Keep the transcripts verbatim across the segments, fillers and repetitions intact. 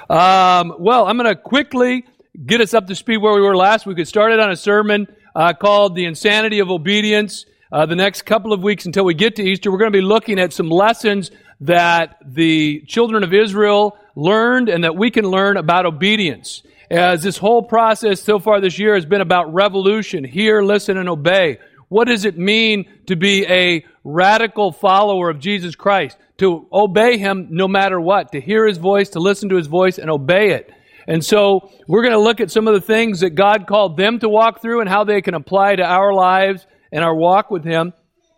Um, well, I'm going to quickly get us up to speed where we were last week. We started on a sermon uh, called The Insanity of Obedience. Uh, the next couple of weeks until we get to Easter, we're going to be looking at some lessons that the children of Israel learned and that we can learn about obedience. As this whole process so far this year has been about revolution, hear, listen, and obey. What does it mean to be a radical follower of Jesus Christ? To obey Him no matter what, to hear His voice, to listen to His voice, and obey it. And so we're going to look at some of the things that God called them to walk through and how they can apply to our lives and our walk with Him.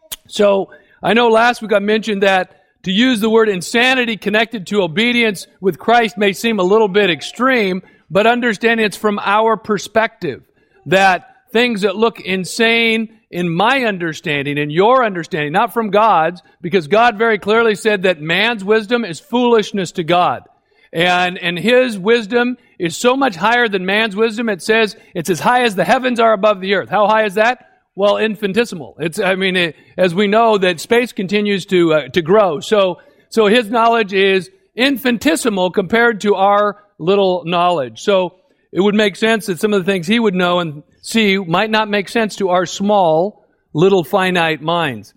So I know last week I mentioned that to use the word insanity connected to obedience with Christ may seem a little bit extreme, but understand it's from our perspective that things that look insane in my understanding, in your understanding, not from God's, because God very clearly said that man's wisdom is foolishness to God. And, and His wisdom is so much higher than man's wisdom. It says it's as high as the heavens are above the earth. How high is that? Well, infinitesimal. It's, I mean, it, as we know that space continues to, uh, to grow. So, so His knowledge is infinitesimal compared to our little knowledge. So it would make sense that some of the things He would know and see might not make sense to our small, little finite minds.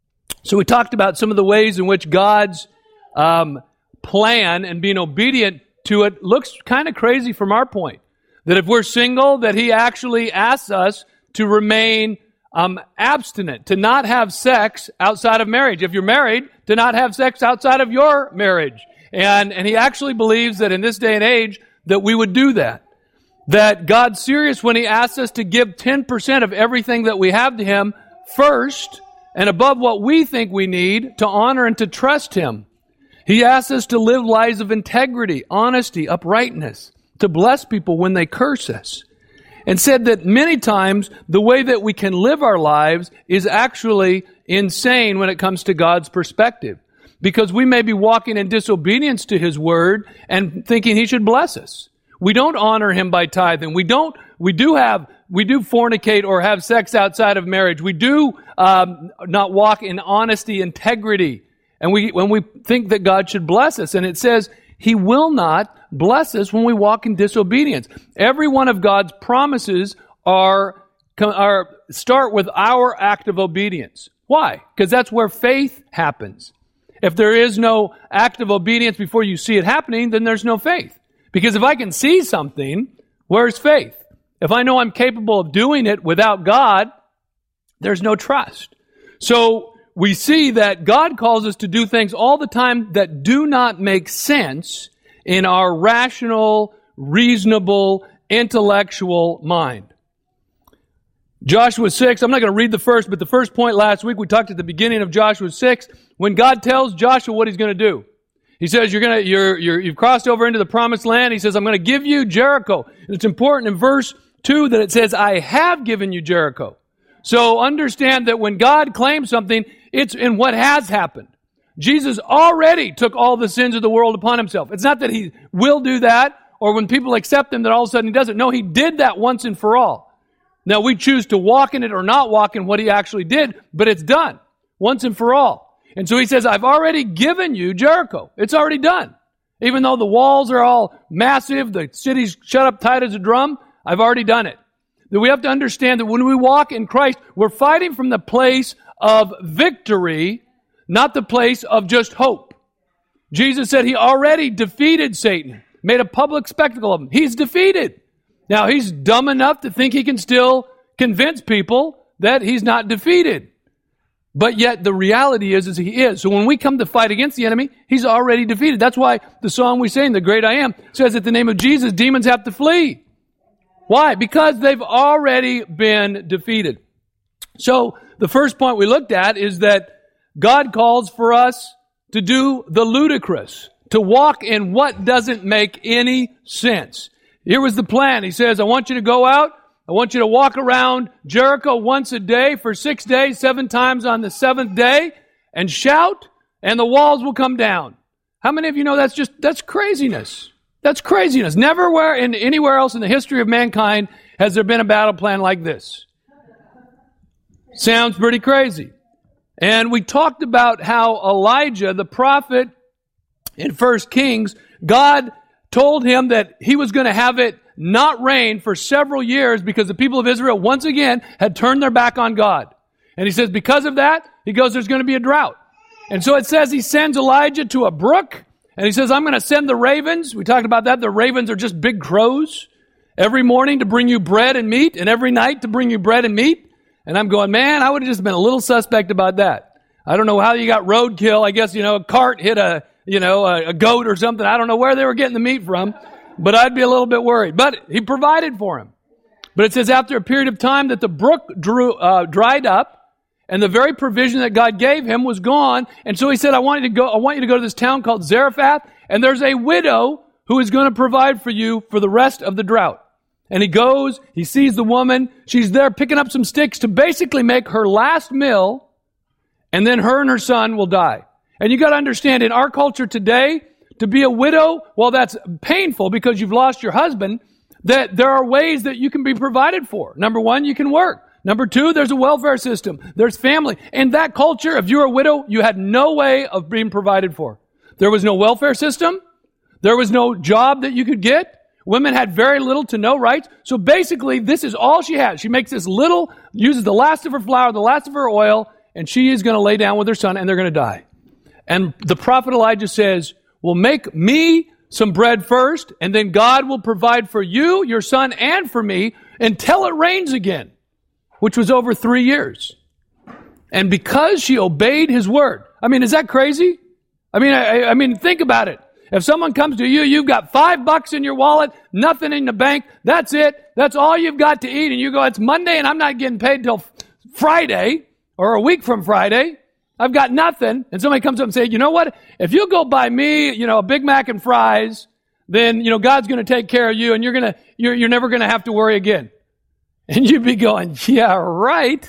So we talked about some of the ways in which God's um, plan and being obedient to it looks kind of crazy from our point. That if we're single, that He actually asks us to remain um, abstinent, to not have sex outside of marriage. If you're married, to not have sex outside of your marriage. And, and He actually believes that in this day and age that we would do that. That God's serious when He asks us to give ten percent of everything that we have to Him first and above what we think we need to honor and to trust Him. He asks us to live lives of integrity, honesty, uprightness, to bless people when they curse us. And said that many times the way that we can live our lives is actually insane when it comes to God's perspective. Because we may be walking in disobedience to His word and thinking He should bless us. We don't honor Him by tithing. We don't, we do have, we do fornicate or have sex outside of marriage. We do um, not walk in honesty, integrity. And we, when we think that God should bless us, and it says He will not bless us when we walk in disobedience. Every one of God's promises are, are start with our act of obedience. Why? Because that's where faith happens. If there is no act of obedience before you see it happening, then there's no faith. Because if I can see something, where's faith? If I know I'm capable of doing it without God, there's no trust. So we see that God calls us to do things all the time that do not make sense in our rational, reasonable, intellectual mind. Joshua six, I'm not going to read the first, but the first point last week, we talked at the beginning of Joshua six, when God tells Joshua what He's going to do. He says, you're gonna, you're, you're, you've crossed over into the promised land. He says, I'm going to give you Jericho. And it's important in verse two that it says, I have given you Jericho. So understand that when God claims something, it's in what has happened. Jesus already took all the sins of the world upon Himself. It's not that He will do that, or when people accept Him that all of a sudden He doesn't. No, He did that once and for all. Now we choose to walk in it or not walk in what He actually did, but it's done once and for all. And so He says, I've already given you Jericho. It's already done. Even though the walls are all massive, the city's shut up tight as a drum, I've already done it. That we have to understand that when we walk in Christ, we're fighting from the place of victory, not the place of just hope. Jesus said He already defeated Satan, made a public spectacle of him. He's defeated. Now, He's dumb enough to think He can still convince people that He's not defeated. But yet the reality is, is He is. So when we come to fight against the enemy, He's already defeated. That's why the song we sing, The Great I Am, says at the name of Jesus, demons have to flee. Why? Because they've already been defeated. So the first point we looked at is that God calls for us to do the ludicrous, to walk in what doesn't make any sense. Here was the plan. He says, I want you to go out. I want you to walk around Jericho once a day for six days, seven times on the seventh day, and shout, and the walls will come down. How many of you know that's just, that's craziness? That's craziness. Never where in anywhere else in the history of mankind has there been a battle plan like this. Sounds pretty crazy. And we talked about how Elijah, the prophet in First Kings, God told him that he was going to have it not rain for several years because the people of Israel once again had turned their back on God. And he says because of that, he goes, there's going to be a drought. And so it says he sends Elijah to a brook, and he says, I'm going to send the ravens. We talked about that. The ravens are just big crows. Every morning to bring you bread and meat, and every night to bring you bread and meat. And I'm going, man, I would have just been a little suspect about that. I don't know how you got roadkill. I guess, you know, a cart hit a, you know, a, a goat or something. I don't know where they were getting the meat from, but I'd be a little bit worried. But he provided for him. But it says after a period of time that the brook drew, uh, dried up, and the very provision that God gave him was gone. And so he said, I want you to go, I want you to go to this town called Zarephath, and there's a widow who is going to provide for you for the rest of the drought. And he goes, he sees the woman, she's there picking up some sticks to basically make her last meal, and then her and her son will die. And you got to understand, in our culture today, to be a widow, well, that's painful because you've lost your husband, that there are ways that you can be provided for. Number one, you can work. Number two, there's a welfare system. There's family. In that culture, if you were a widow, you had no way of being provided for. There was no welfare system. There was no job that you could get. Women had very little to no rights. So basically, this is all she has. She makes this little, uses the last of her flour, the last of her oil, and she is going to lay down with her son, and they're going to die. And the prophet Elijah says, well, make me some bread first, and then God will provide for you, your son, and for me until it rains again, which was over three years. And because she obeyed his word. I mean, is that crazy? I mean, I, I mean, think about it. If someone comes to you, you've got five bucks in your wallet, nothing in the bank, that's it. That's all you've got to eat. And you go, it's Monday and I'm not getting paid till Friday or a week from Friday. I've got nothing. And somebody comes up and says, you know what? If you go buy me, you know, a Big Mac and fries, then, you know, God's going to take care of you and you're going to, you're, you're never going to have to worry again. And you'd be going, yeah, right.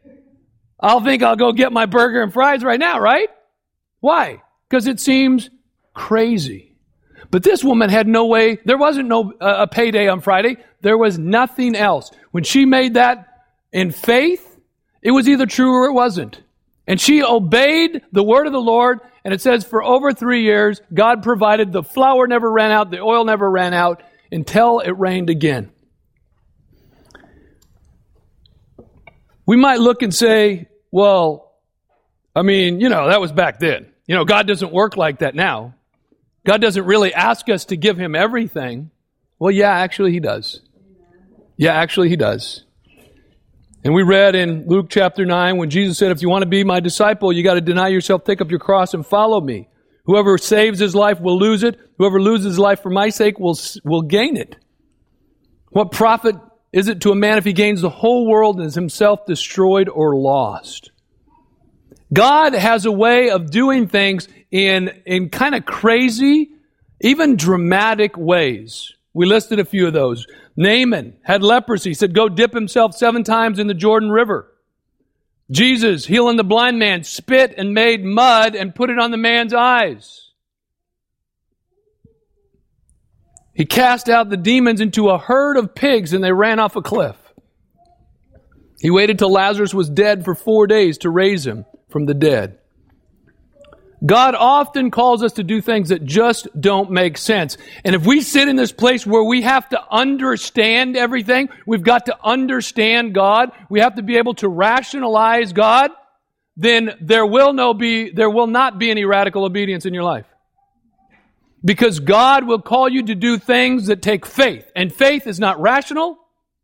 I'll think I'll go get my burger and fries right now, right? Why? Because it seems crazy. But this woman had no way. There wasn't no uh, a payday on Friday. There was nothing else. When she made that in faith, it was either true or it wasn't. And she obeyed the word of the Lord. And it says for over three years, God provided. The flour never ran out. The oil never ran out until it rained again. We might look and say, well, I mean, you know, that was back then. You know, God doesn't work like that now. God doesn't really ask us to give him everything. Well, yeah, actually he does. Yeah, actually he does. And we read in Luke chapter nine when Jesus said, if you want to be my disciple, you got to deny yourself, take up your cross and follow me. Whoever saves his life will lose it. Whoever loses his life for my sake will, will gain it. What profit is it to a man if he gains the whole world and is himself destroyed or lost? God has a way of doing things in, in kind of crazy, even dramatic ways. We listed a few of those. Naaman had leprosy. He said, go dip himself seven times in the Jordan River. Jesus, healing the blind man, spit and made mud and put it on the man's eyes. He cast out the demons into a herd of pigs and they ran off a cliff. He waited till Lazarus was dead for four days to raise him from the dead. God often calls us to do things that just don't make sense. And if we sit in this place where we have to understand everything, we've got to understand God, we have to be able to rationalize God, then there will no be, there will not be any radical obedience in your life. Because God will call you to do things that take faith. And faith is not rational.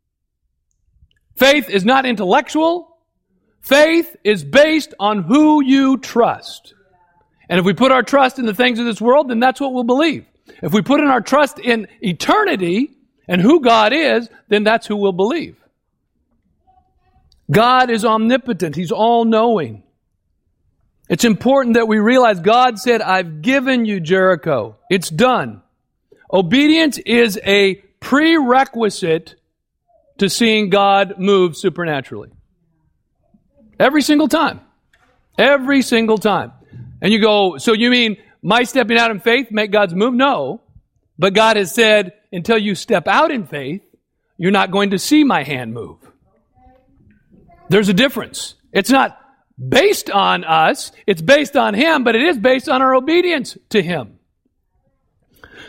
Faith is not intellectual. Faith is based on who you trust. And if we put our trust in the things of this world, then that's what we'll believe. If we put in our trust in eternity and who God is, then that's who we'll believe. God is omnipotent. He's all-knowing. It's important that we realize God said, I've given you Jericho. It's done. Obedience is a prerequisite to seeing God move supernaturally. Every single time. Every single time. And you go, so you mean my stepping out in faith make God's move? No. But God has said, until you step out in faith, you're not going to see my hand move. There's a difference. It's not based on us. It's based on Him, but it is based on our obedience to Him.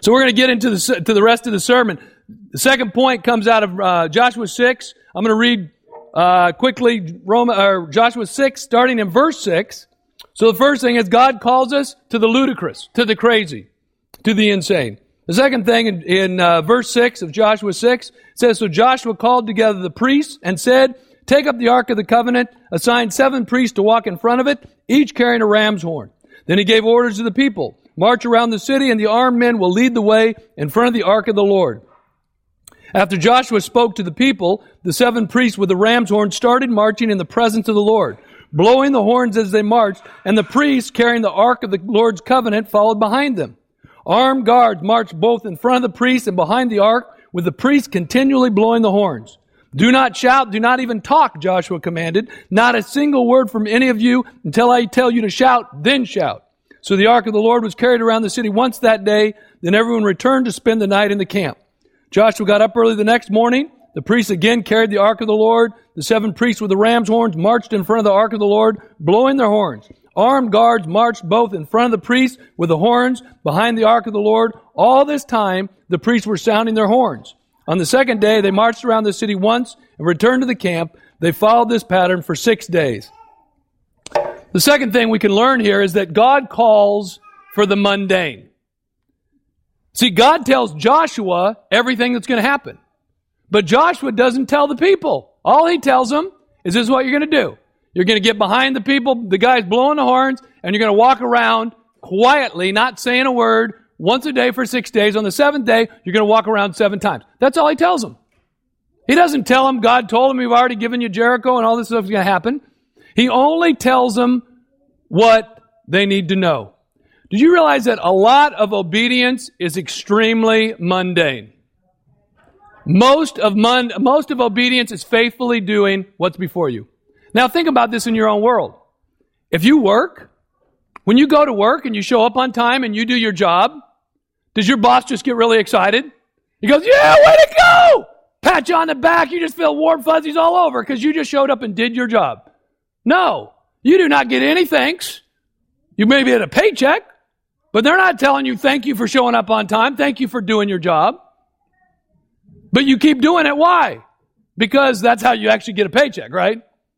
So we're going to get into the, to the rest of the sermon. The second point comes out of uh, Joshua six. I'm going to read uh, quickly Rome, or Joshua six, starting in verse six. So the first thing is God calls us to the ludicrous, to the crazy, to the insane. The second thing in, in uh, verse six of Joshua six says, so Joshua called together the priests and said, take up the Ark of the Covenant, assigned seven priests to walk in front of it, each carrying a ram's horn. Then he gave orders to the people, march around the city, and the armed men will lead the way in front of the Ark of the Lord. After Joshua spoke to the people, the seven priests with the ram's horn started marching in the presence of the Lord, blowing the horns as they marched, and the priests carrying the Ark of the Lord's covenant followed behind them. Armed guards marched both in front of the priests and behind the ark, with the priests continually blowing the horns. Do not shout, do not even talk, Joshua commanded. Not a single word from any of you until I tell you to shout, then shout. So the ark of the Lord was carried around the city once that day. Then everyone returned to spend the night in the camp. Joshua got up early the next morning. The priests again carried the ark of the Lord. The seven priests with the ram's horns marched in front of the ark of the Lord, blowing their horns. Armed guards marched both in front of the priests with the horns behind the ark of the Lord. All this time, the priests were sounding their horns. On the second day, they marched around the city once and returned to the camp. They followed this pattern for six days. The second thing we can learn here is that God calls for the mundane. See, God tells Joshua everything that's going to happen. But Joshua doesn't tell the people. All he tells them is this is what you're going to do. You're going to get behind the people, the guys blowing the horns, and you're going to walk around quietly, not saying a word, once a day for six days. On the seventh day, you're going to walk around seven times. That's all he tells them. He doesn't tell them, God told them, we've already given you Jericho and all this stuff is going to happen. He only tells them what they need to know. Did you realize that a lot of obedience is extremely mundane? Most of mon- most of obedience is faithfully doing what's before you. Now think about this in your own world. If you work, when you go to work and you show up on time and you do your job, does your boss just get really excited? He goes, yeah, way to go! Pat you on the back, you just feel warm fuzzies all over because you just showed up and did your job. No, you do not get any thanks. You maybe get a paycheck, but they're not telling you thank you for showing up on time, thank you for doing your job. But you keep doing it. Why? Because that's how you actually get a paycheck, right?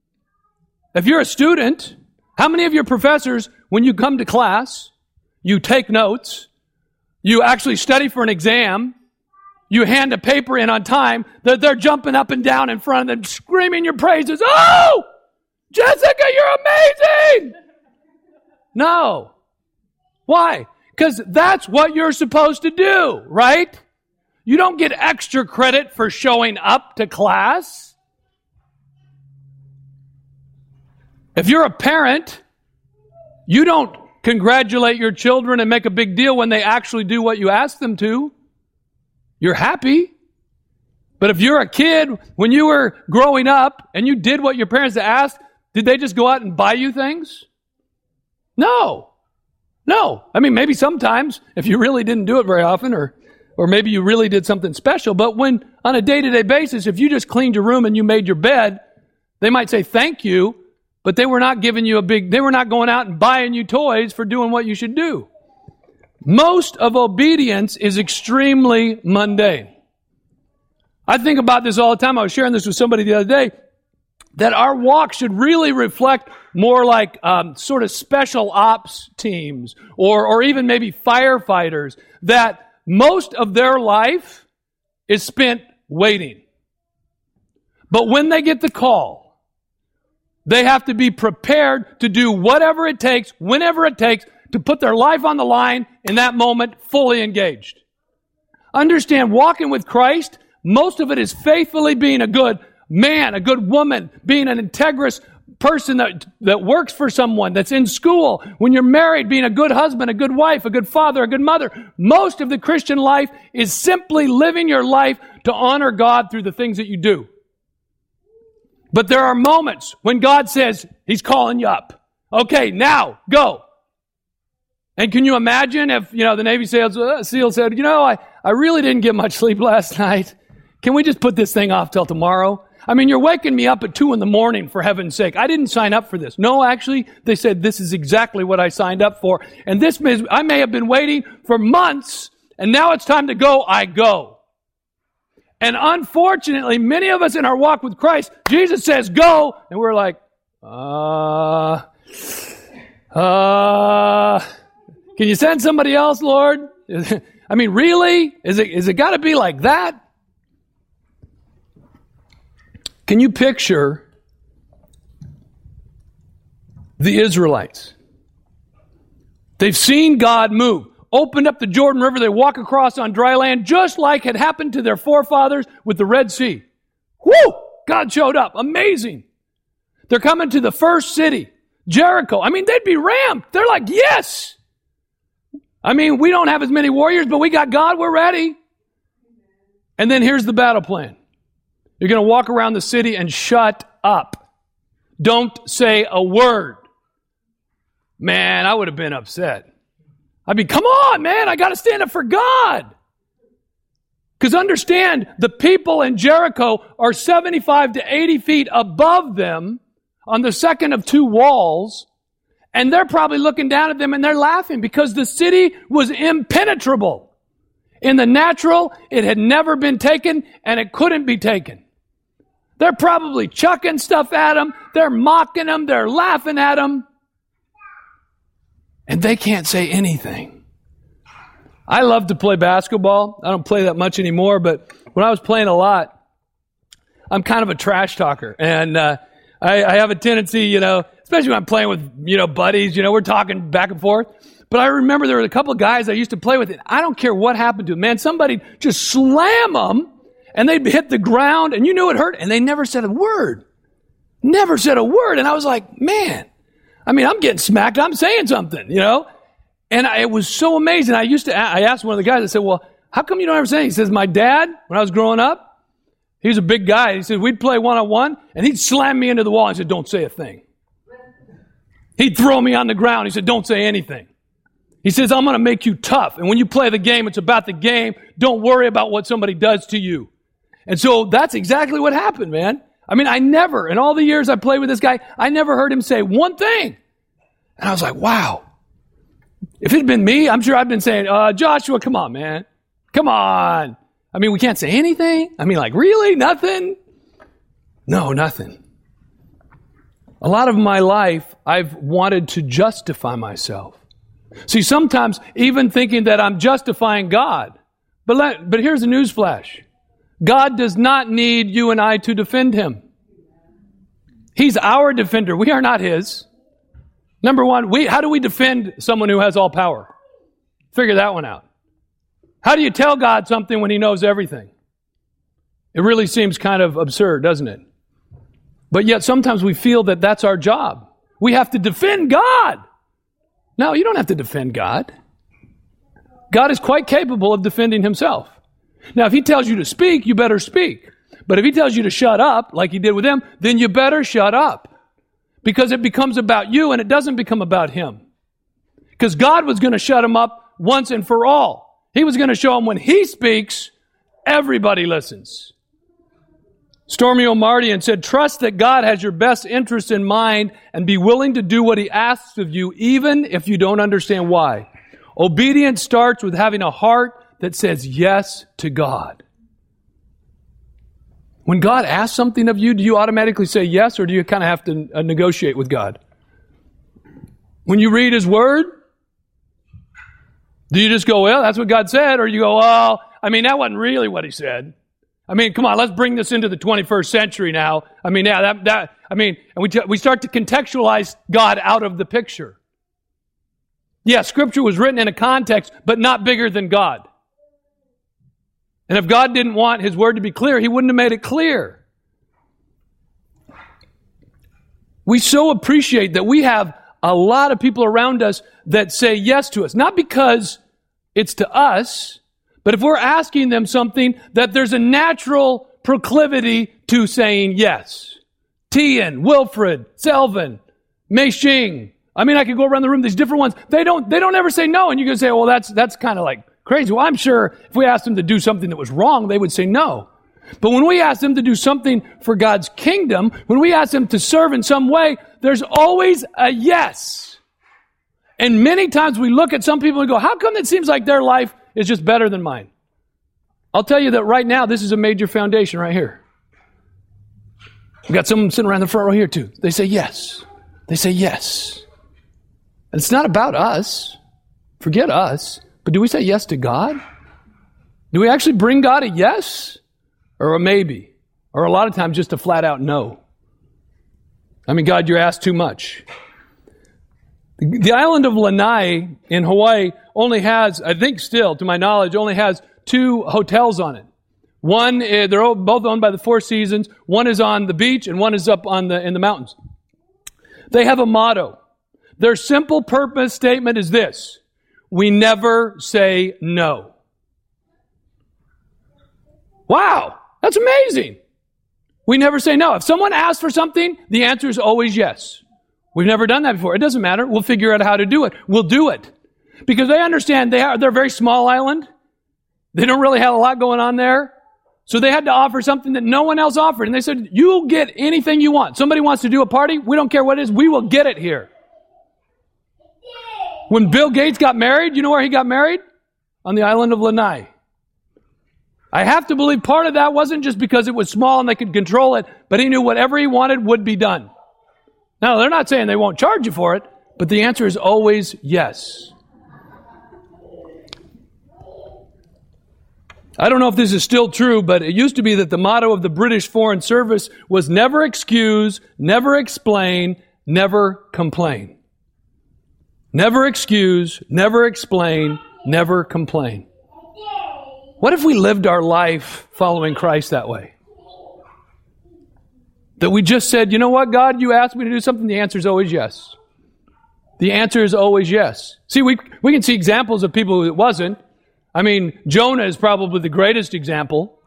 If you're a student, how many of your professors, when you come to class, you take notes, you actually study for an exam, you hand a paper in on time, that they're jumping up and down in front of them, screaming your praises. Oh, Jessica, you're amazing! No. Why? Because that's what you're supposed to do, right? You don't get extra credit for showing up to class. If you're a parent, you don't congratulate your children and make a big deal when they actually do what you ask them to. You're happy. But if you're a kid, when you were growing up and you did what your parents asked, did they just go out and buy you things? No. No. I mean, maybe sometimes if you really didn't do it very often, or or maybe you really did something special. But when on a day-to-day basis, if you just cleaned your room and you made your bed, they might say thank you, but they were not giving you a big, they were not going out and buying you toys for doing what you should do. Most of obedience is extremely mundane. I think about this all the time. I was sharing this with somebody the other day, that our walk should really reflect more like um, sort of special ops teams or, or even maybe firefighters, that most of their life is spent waiting. But when they get the call, they have to be prepared to do whatever it takes, whenever it takes, to put their life on the line in that moment, fully engaged. Understand, walking with Christ, most of it is faithfully being a good man, a good woman, being an integrous person that, that works for someone, that's in school. When you're married, being a good husband, a good wife, a good father, a good mother. Most of the Christian life is simply living your life to honor God through the things that you do. But there are moments when God says, He's calling you up. Okay, now, go. And can you imagine if, you know, the Navy SEALs, uh, SEAL said, you know, I, I really didn't get much sleep last night. Can we just put this thing off till tomorrow? I mean, you're waking me up at two in the morning, for heaven's sake. I didn't sign up for this. No, actually, they said this is exactly what I signed up for. And this, may, I may have been waiting for months and now it's time to go, I go. And unfortunately, many of us in our walk with Christ, Jesus says go, and we're like, uh, uh, can you send somebody else, Lord? I mean, really? Is it, is it got to be like that? Can you picture the Israelites? They've seen God move. Opened up the Jordan River. They walk across on dry land, just like had happened to their forefathers with the Red Sea. Woo! God showed up. Amazing. They're coming to the first city, Jericho. I mean, they'd be ramped. They're like, yes. I mean, we don't have as many warriors, but we got God. We're ready. And then here's the battle plan. You're going to walk around the city and shut up. Don't say a word. Man, I would have been upset. I'd be, come on, man, I got to stand up for God. Because understand, the people in Jericho are seventy-five to eighty feet above them on the second of two walls, and they're probably looking down at them and they're laughing because the city was impenetrable. In the natural, it had never been taken and it couldn't be taken. They're probably chucking stuff at them, they're mocking them, they're laughing at them. And they can't say anything. I love to play basketball. I don't play that much anymore, but when I was playing a lot, I'm kind of a trash talker. And uh, I, I have a tendency, you know, especially when I'm playing with, you know, buddies, you know, we're talking back and forth. But I remember there were a couple of guys I used to play with, and I don't care what happened to them. Man, somebody just slam them, and they'd hit the ground, and you knew it hurt, and they never said a word. Never said a word. And I was like, man, I mean, I'm getting smacked. I'm saying something, you know? And I, it was so amazing. I used to, I asked one of the guys, I said, well, how come you don't ever say anything? He says, my dad, when I was growing up, he was a big guy. He said, we'd play one-on-one, and he'd slam me into the wall. He said, don't say a thing. He'd throw me on the ground. He said, don't say anything. He says, I'm going to make you tough. And when you play the game, it's about the game. Don't worry about what somebody does to you. And so that's exactly what happened, man. I mean, I never, in all the years I played with this guy, I never heard him say one thing. And I was like, wow. If it had been me, I'm sure I'd been saying, uh, Joshua, come on, man. Come on. I mean, we can't say anything. I mean, like, really? Nothing? No, nothing. A lot of my life, I've wanted to justify myself. See, sometimes even thinking that I'm justifying God. But let, but here's a newsflash. God does not need you and I to defend Him. He's our defender. We are not His. Number one, we, how do we defend someone who has all power? Figure that one out. How do you tell God something when He knows everything? It really seems kind of absurd, doesn't it? But yet sometimes we feel that that's our job. We have to defend God. No, you don't have to defend God. God is quite capable of defending Himself. Now, if He tells you to speak, you better speak. But if He tells you to shut up, like He did with them, then you better shut up. Because it becomes about you and it doesn't become about Him. Because God was going to shut him up once and for all. He was going to show him when He speaks, everybody listens. Stormy Omartian said, trust that God has your best interest in mind and be willing to do what He asks of you, even if you don't understand why. Obedience starts with having a heart that says yes to God. When God asks something of you, do you automatically say yes, or do you kind of have to uh, negotiate with God? When you read His Word, do you just go, well, that's what God said, or you go, oh, I mean, that wasn't really what He said. I mean, come on, let's bring this into the twenty-first century now. I mean, yeah, that, that, I mean, and we, t- we start to contextualize God out of the picture. Yeah, Scripture was written in a context, but not bigger than God. And if God didn't want His Word to be clear, He wouldn't have made it clear. We so appreciate that we have a lot of people around us that say yes to us. Not because it's to us, but if we're asking them something, that there's a natural proclivity to saying yes. Tian, Wilfred, Selvin, Mei Xing. I mean, I could go around the room, these different ones. They don't, they don't ever say no. And you can say, well, that's, that's kind of like crazy. Well, I'm sure if we asked them to do something that was wrong, they would say no. But when we ask them to do something for God's kingdom, when we ask them to serve in some way, there's always a yes. And many times we look at some people and go, how come it seems like their life is just better than mine. I'll tell you that right now, this is a major foundation right here. We've got someone sitting around the front row here too. They say yes. They say yes. And it's not about us. Forget us. But do we say yes to God? Do we actually bring God a yes? Or a maybe? Or a lot of times just a flat out no. I mean, God, you're asked too much. The island of Lanai in Hawaii only has, I think still, to my knowledge, only has two hotels on it. One, they're both owned by the Four Seasons. One is on the beach and one is up on the in the mountains. They have a motto. Their simple purpose statement is this: we never say no. Wow, that's amazing. We never say no. If someone asks for something, the answer is always yes. We've never done that before. It doesn't matter. We'll figure out how to do it. We'll do it. Because they understand they are, they're a very small island. They don't really have a lot going on there. So they had to offer something that no one else offered. And they said, you'll get anything you want. Somebody wants to do a party. We don't care what it is. We will get it here. When Bill Gates got married, you know where he got married? On the island of Lanai. I have to believe part of that wasn't just because it was small and they could control it, but he knew whatever he wanted would be done. Now, they're not saying they won't charge you for it, but the answer is always yes. I don't know if this is still true, but it used to be that the motto of the British Foreign Service was never excuse, never explain, never complain. Never excuse, never explain, never complain. What if we lived our life following Christ that way? That we just said, you know what, God, you asked me to do something, the answer is always yes. The answer is always yes. See, we we can see examples of people who it wasn't. I mean, Jonah is probably the greatest example.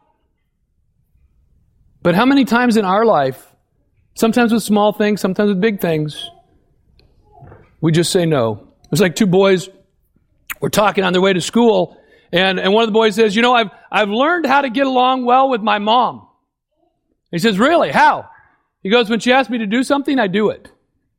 But how many times in our life, sometimes with small things, sometimes with big things, we just say no? It was like two boys were talking on their way to school, and, and one of the boys says, you know, I've I've learned how to get along well with my mom. He says, really? How? He goes, when she asks me to do something, I do it.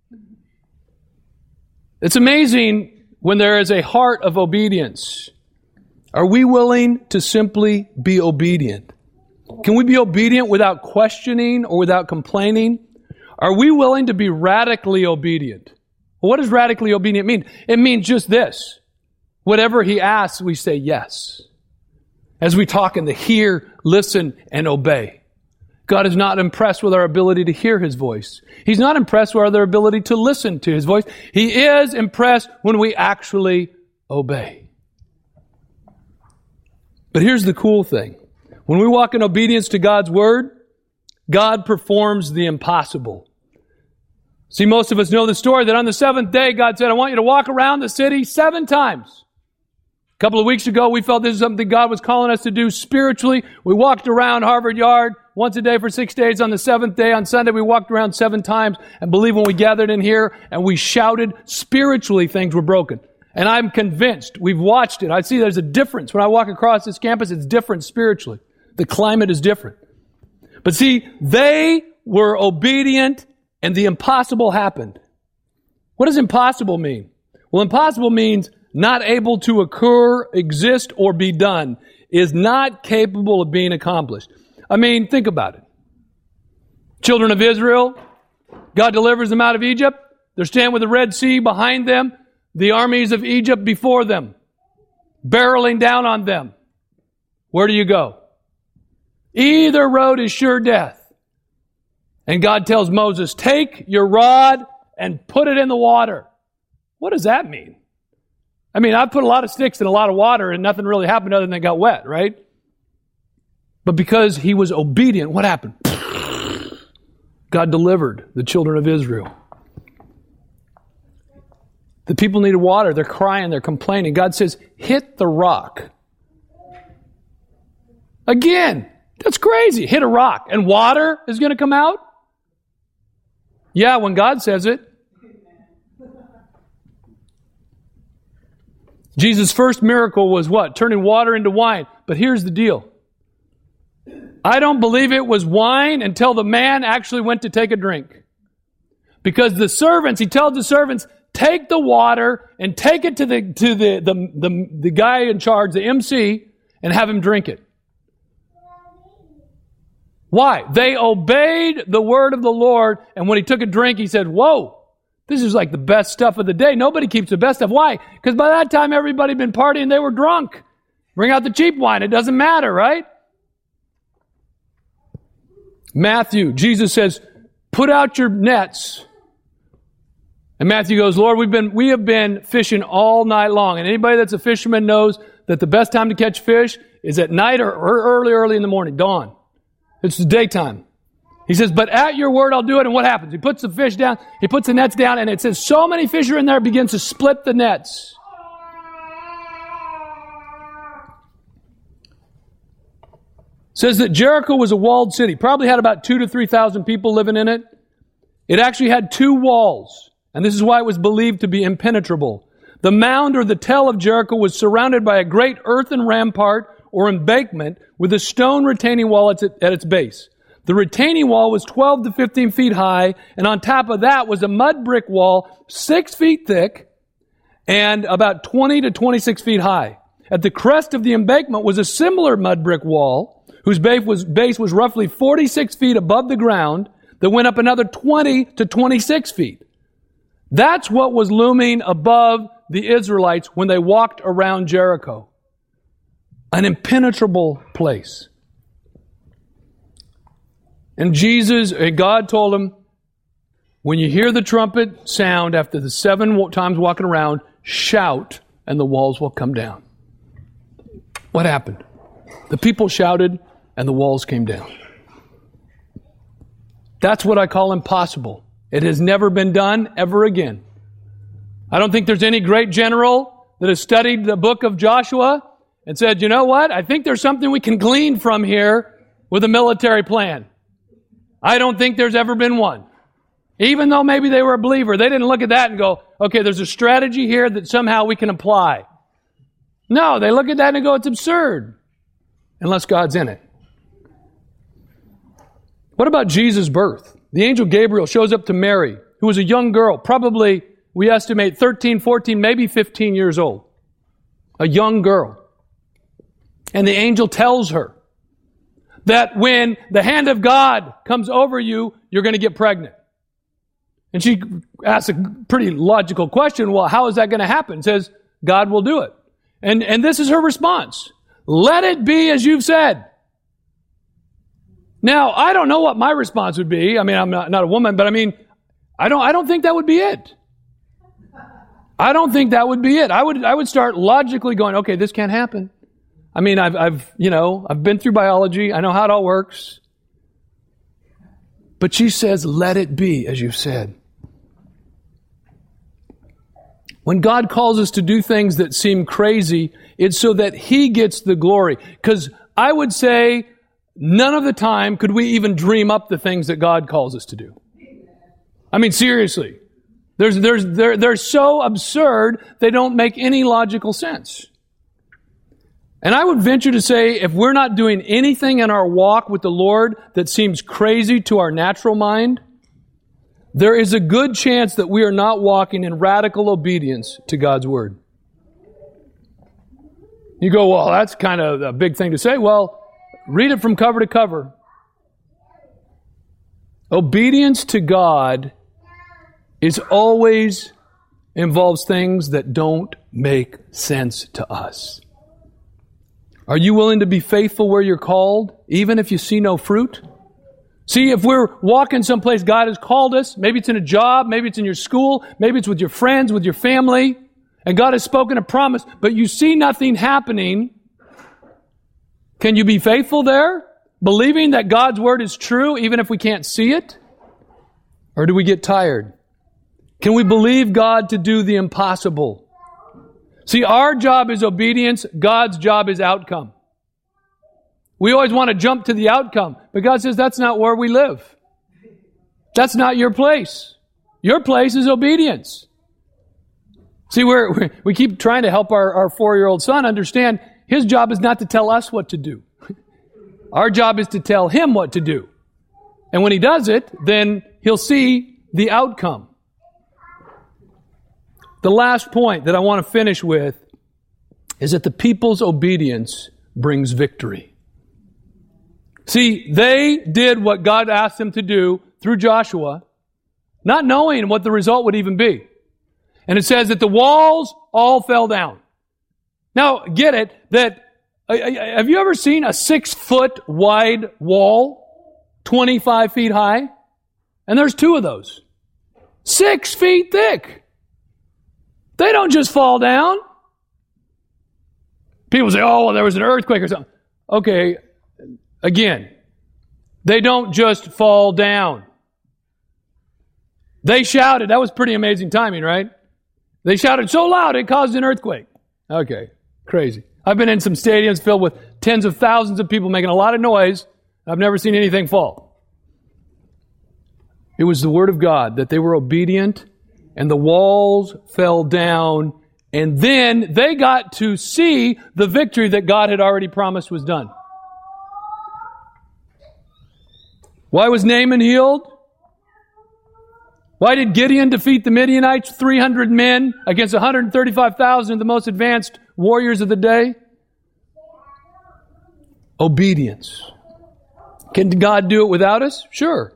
It's amazing when there is a heart of obedience. Are we willing to simply be obedient? Can we be obedient without questioning or without complaining? Are we willing to be radically obedient? Well, what does radically obedient mean? It means just this. Whatever He asks, we say yes. As we talk in the hear, listen, and obey. God is not impressed with our ability to hear His voice. He's not impressed with our ability to listen to His voice. He is impressed when we actually obey. But here's the cool thing. When we walk in obedience to God's Word, God performs the impossible. See, most of us know the story that on the seventh day, God said, I want you to walk around the city seven times. A couple of weeks ago, we felt this is something God was calling us to do spiritually. We walked around Harvard Yard once a day for six days. On the seventh day, on Sunday, we walked around seven times. And believe when we gathered in here and we shouted, spiritually things were broken. And I'm convinced, we've watched it. I see there's a difference. When I walk across this campus, it's different spiritually. The climate is different. But see, they were obedient and the impossible happened. What does impossible mean? Well, impossible means not able to occur, exist, or be done, is not capable of being accomplished. I mean, think about it. Children of Israel, God delivers them out of Egypt. They're standing with the Red Sea behind them, the armies of Egypt before them, barreling down on them. Where do you go? Either road is sure death. And God tells Moses, take your rod and put it in the water. What does that mean? I mean, I've put a lot of sticks in a lot of water and nothing really happened other than it got wet, right? But because he was obedient, what happened? God delivered the children of Israel. The people needed water. They're crying. They're complaining. God says, hit the rock. Again, that's crazy. Hit a rock. And water is going to come out? Yeah, when God says it. Jesus' first miracle was what? Turning water into wine. But here's the deal. I don't believe it was wine until the man actually went to take a drink. Because the servants, he tells the servants, take the water and take it to the to the the, the, the guy in charge, the M C, and have him drink it. Why? They obeyed the word of the Lord, and when he took a drink, he said, whoa, this is like the best stuff of the day. Nobody keeps the best stuff. Why? Because by that time, everybody had been partying, they were drunk. Bring out the cheap wine. It doesn't matter, right? Matthew, Jesus says, put out your nets. And Matthew goes, Lord, we've been, we have been fishing all night long. And anybody that's a fisherman knows that the best time to catch fish is at night or, or early, early in the morning, dawn. It's the daytime. He says, but at your word, I'll do it. And what happens? He puts the fish down, he puts the nets down, and it says so many fish are in there, it begins to split the nets. It says that Jericho was a walled city. Probably had about two to three thousand people living in it. It actually had two walls, and this is why it was believed to be impenetrable. The mound or the tell of Jericho was surrounded by a great earthen rampart or embankment with a stone retaining wall at its base. The retaining wall was twelve to fifteen feet high, and on top of that was a mud brick wall six feet thick and about twenty to twenty-six feet high. At the crest of the embankment was a similar mud brick wall whose base was, base was roughly forty-six feet above the ground that went up another twenty to twenty-six feet. That's what was looming above the Israelites when they walked around Jericho. An impenetrable place. And Jesus, God told him, when you hear the trumpet sound after the seven times walking around, shout and the walls will come down. What happened? The people shouted and the walls came down. That's what I call impossible. It has never been done ever again. I don't think there's any great general that has studied the book of Joshua and said, you know what? I think there's something we can glean from here with a military plan. I don't think there's ever been one. Even though maybe they were a believer, they didn't look at that and go, okay, there's a strategy here that somehow we can apply. No, they look at that and go, it's absurd. Unless God's in it. What about Jesus' birth? The angel Gabriel shows up to Mary, who was a young girl, probably, we estimate, thirteen, fourteen, maybe fifteen years old. A young girl. And the angel tells her that when the hand of God comes over you, you're going to get pregnant. And she asks a pretty logical question, well, how is that going to happen? Says, God will do it. And, and this is her response. Let it be as you've said. Now, I don't know what my response would be. I mean, I'm not, not a woman, but I mean, I don't, I don't think that would be it. I don't think that would be it. I would, I would start logically going, okay, this can't happen. I mean, I've, I've, you know, I've been through biology. I know how it all works. But she says, let it be as you've said. When God calls us to do things that seem crazy, it's so that He gets the glory. Because I would say none of the time could we even dream up the things that God calls us to do. I mean, seriously. There's, there's, they're, they're so absurd, they don't make any logical sense. And I would venture to say, if we're not doing anything in our walk with the Lord that seems crazy to our natural mind, there is a good chance that we are not walking in radical obedience to God's Word. You go, well, that's kind of a big thing to say. Well, read it from cover to cover. Obedience to God is always involves things that don't make sense to us. Are you willing to be faithful where you're called, even if you see no fruit? See, if we're walking someplace God has called us, maybe it's in a job, maybe it's in your school, maybe it's with your friends, with your family, and God has spoken a promise, but you see nothing happening, can you be faithful there, believing that God's Word is true, even if we can't see it? Or do we get tired? Can we believe God to do the impossible? See, our job is obedience. God's job is outcome. We always want to jump to the outcome. But God says that's not where we live. That's not your place. Your place is obedience. See, we're, we keep trying to help our, our four-year-old son understand his job is not to tell us what to do. Our job is to tell him what to do. And when he does it, then he'll see the outcome. The last point that I want to finish with is that the people's obedience brings victory. See, they did what God asked them to do through Joshua, not knowing what the result would even be. And it says that the walls all fell down. Now, get it, that, uh, have you ever seen a six foot wide wall, twenty-five feet high? And there's two of those. Six feet thick. They don't just fall down. People say, oh, well, there was an earthquake or something. Okay, again, they don't just fall down. They shouted. That was pretty amazing timing, right? They shouted so loud it caused an earthquake. Okay, crazy. I've been in some stadiums filled with tens of thousands of people making a lot of noise. I've never seen anything fall. It was the Word of God that they were obedient and the walls fell down, and then they got to see the victory that God had already promised was done. Why was Naaman healed? Why did Gideon defeat the Midianites, three hundred men against one hundred thirty-five thousand of the most advanced warriors of the day? Obedience. Can God do it without us? Sure.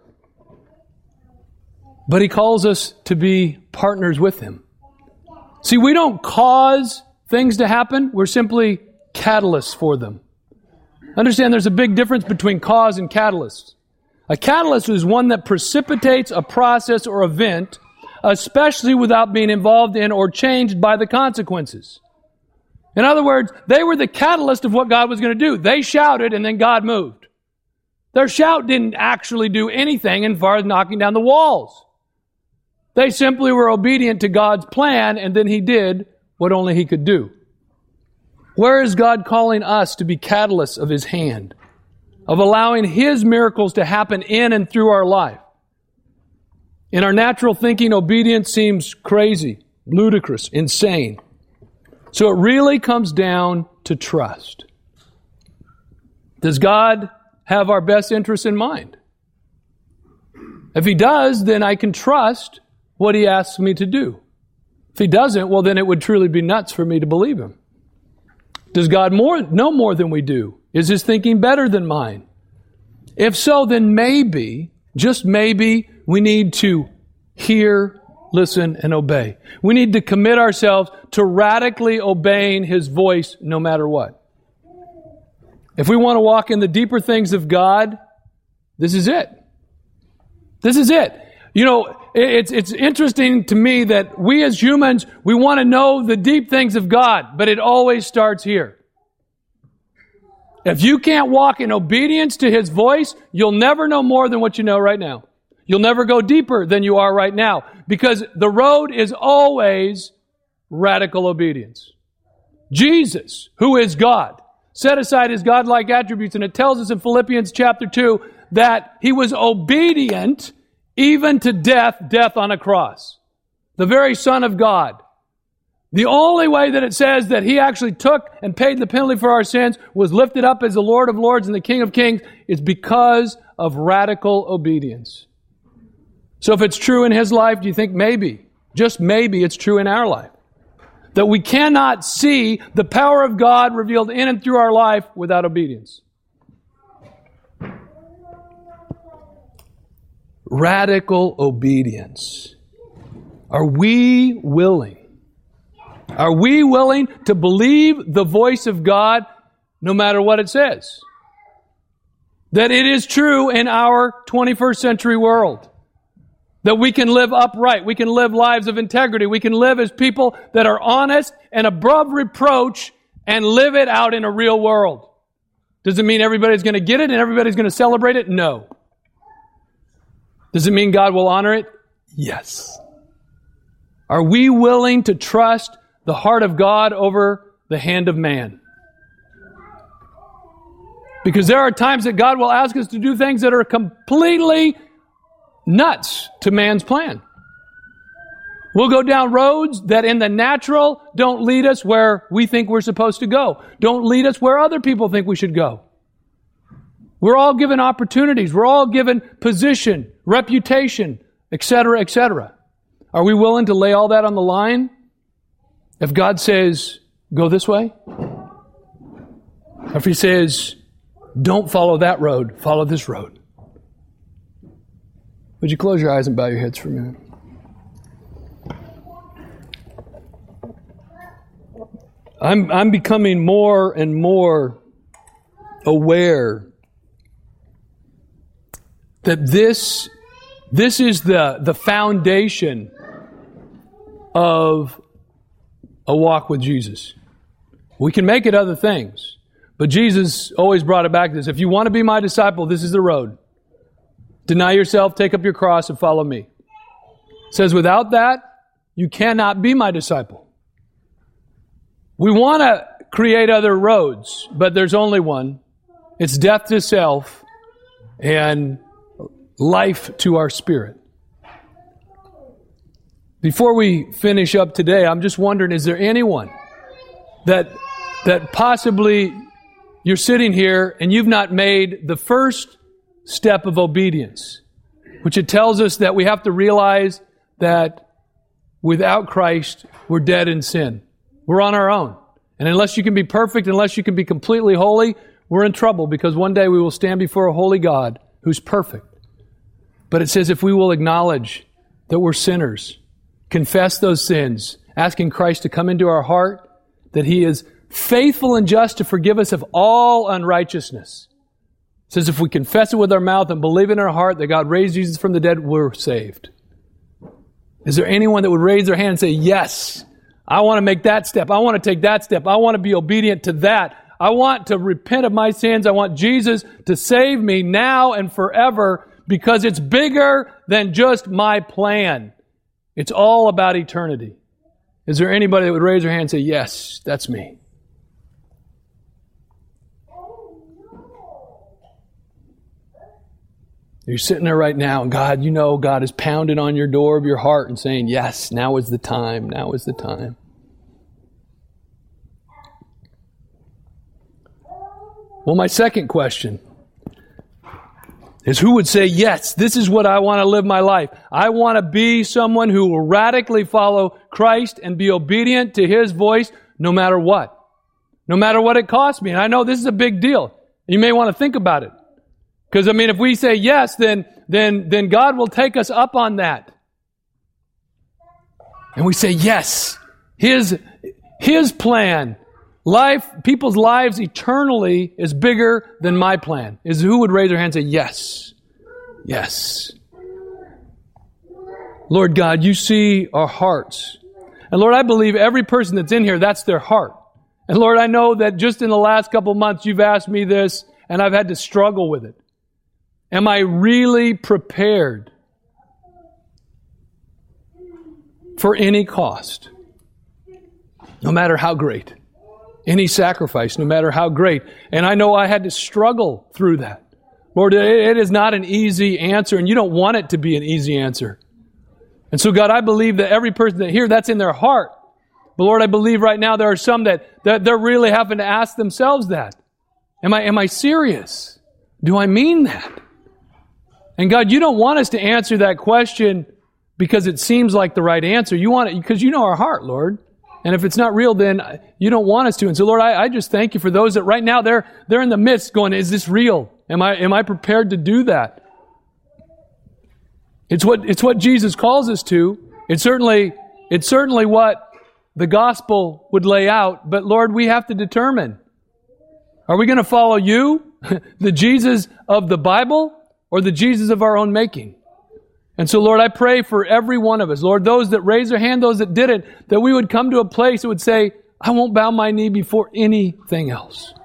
But He calls us to be partners with Him. See, we don't cause things to happen. We're simply catalysts for them. Understand there's a big difference between cause and catalyst. A catalyst is one that precipitates a process or event, especially without being involved in or changed by the consequences. In other words, they were the catalyst of what God was going to do. They shouted and then God moved. Their shout didn't actually do anything as far as knocking down the walls. They simply were obedient to God's plan, and then He did what only He could do. Where is God calling us to be catalysts of His hand, of allowing His miracles to happen in and through our life? In our natural thinking, obedience seems crazy, ludicrous, insane. So it really comes down to trust. Does God have our best interests in mind? If He does, then I can trust what He asks me to do. If He doesn't, well, then it would truly be nuts for me to believe Him. Does God more, know more than we do? Is His thinking better than mine? If so, then maybe, just maybe, we need to hear, listen, and obey. We need to commit ourselves to radically obeying His voice no matter what. If we want to walk in the deeper things of God, this is it. This is it. You know, it's it's interesting to me that we as humans, we want to know the deep things of God, but it always starts here. If you can't walk in obedience to His voice, you'll never know more than what you know right now. You'll never go deeper than you are right now, because the road is always radical obedience. Jesus, who is God, set aside His godlike attributes, and it tells us in Philippians chapter two that He was obedient even to death, death on a cross. The very Son of God. The only way that it says that He actually took and paid the penalty for our sins, was lifted up as the Lord of Lords and the King of Kings, is because of radical obedience. So if it's true in His life, do you think maybe, just maybe, it's true in our life? That we cannot see the power of God revealed in and through our life without obedience. Radical obedience. Are we willing? Are we willing to believe the voice of God no matter what it says? That it is true in our twenty-first century world. That we can live upright. We can live lives of integrity. We can live as people that are honest and above reproach and live it out in a real world. Does it mean everybody's going to get it and everybody's going to celebrate it? No. Does it mean God will honor it? Yes. Are we willing to trust the heart of God over the hand of man? Because there are times that God will ask us to do things that are completely nuts to man's plan. We'll go down roads that in the natural don't lead us where we think we're supposed to go. Don't lead us where other people think we should go. We're all given opportunities. We're all given position, reputation, et cetera, et cetera. Are we willing to lay all that on the line If God says, go this way, or if He says, don't follow that road, follow this road. Would you close your eyes and bow your heads for a minute? I'm, I'm becoming more and more aware that this, this is the, the foundation of a walk with Jesus. We can make it other things, but Jesus always brought it back to this. If you want to be my disciple, this is the road. Deny yourself, take up your cross, and follow me. It says, without that, you cannot be my disciple. We want to create other roads, but there's only one. It's death to self and life to our spirit. Before we finish up today, I'm just wondering, is there anyone that that possibly you're sitting here and you've not made the first step of obedience, which it tells us that we have to realize that without Christ, we're dead in sin. We're on our own. And unless you can be perfect, unless you can be completely holy, we're in trouble, because one day we will stand before a holy God who's perfect. But it says if we will acknowledge that we're sinners, confess those sins, asking Christ to come into our heart, that He is faithful and just to forgive us of all unrighteousness. It says if we confess it with our mouth and believe in our heart that God raised Jesus from the dead, we're saved. Is there anyone that would raise their hand and say, yes, I want to make that step. I want to take that step. I want to be obedient to that. I want to repent of my sins. I want Jesus to save me now and forever, because it's bigger than just my plan. It's all about eternity. Is there anybody that would raise their hand and say, yes, that's me? You're sitting there right now, and God, you know, God is pounding on your door of your heart and saying, yes, now is the time, now is the time. Well, my second question is, who would say, yes, this is what I want to live my life. I want to be someone who will radically follow Christ and be obedient to His voice no matter what. No matter what it costs me. And I know this is a big deal. You may want to think about it. Because, I mean, if we say yes, then, then, then God will take us up on that. And we say, yes, His, His plan, life, people's lives eternally is bigger than my plan. Is who would raise their hand and say, yes, yes. Lord God, you see our hearts. And Lord, I believe every person that's in here, that's their heart. And Lord, I know that just in the last couple months, you've asked me this, and I've had to struggle with it. Am I really prepared for any cost, no matter how great? Any sacrifice, no matter how great. And I know I had to struggle through that. Lord, it is not an easy answer, and you don't want it to be an easy answer. And so, God, I believe that every person that here, that's in their heart. But Lord, I believe right now there are some that, that they're really having to ask themselves that. Am I, am I serious? Do I mean that? And God, you don't want us to answer that question because it seems like the right answer. You want it because you know our heart, Lord. And if it's not real, then you don't want us to. And so, Lord, I, I just thank you for those that right now they're they're in the midst going, is this real? Am I am I prepared to do that? It's what it's what Jesus calls us to. It's certainly it's certainly what the gospel would lay out. But Lord, we have to determine: are we going to follow you, the Jesus of the Bible, or the Jesus of our own making? And so, Lord, I pray for every one of us, Lord, those that raised their hand, those that didn't, that we would come to a place that would say, I won't bow my knee before anything else.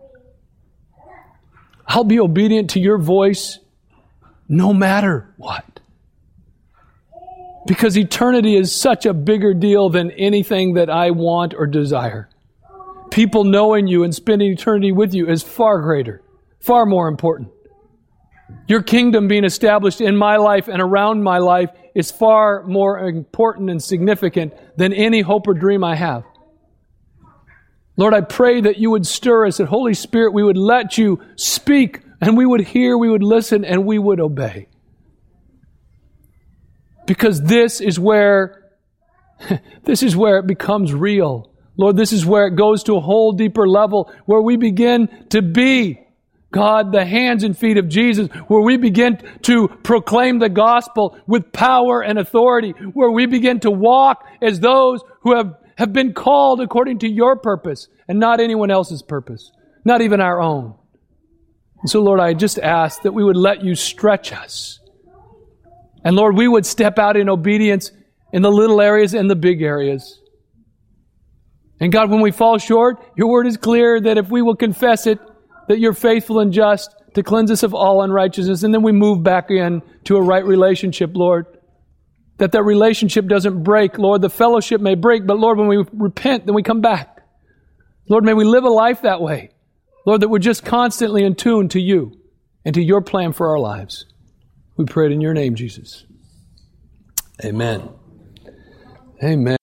I'll be obedient to your voice no matter what. Because eternity is such a bigger deal than anything that I want or desire. People knowing you and spending eternity with you is far greater, far more important. Your kingdom being established in my life and around my life is far more important and significant than any hope or dream I have. Lord, I pray that you would stir us, that Holy Spirit, we would let you speak, and we would hear, we would listen, and we would obey. Because this is where this is where it becomes real. Lord, this is where it goes to a whole deeper level, where we begin to be, God, the hands and feet of Jesus, where we begin to proclaim the gospel with power and authority, where we begin to walk as those who have, have been called according to your purpose and not anyone else's purpose, not even our own. And so, Lord, I just ask that we would let you stretch us. And Lord, we would step out in obedience in the little areas and the big areas. And God, when we fall short, your word is clear that if we will confess it, that you're faithful and just to cleanse us of all unrighteousness. And then we move back in to a right relationship, Lord. That that relationship doesn't break, Lord. The fellowship may break, but Lord, when we repent, then we come back. Lord, may we live a life that way. Lord, that we're just constantly in tune to you and to your plan for our lives. We pray it in your name, Jesus. Amen. Amen.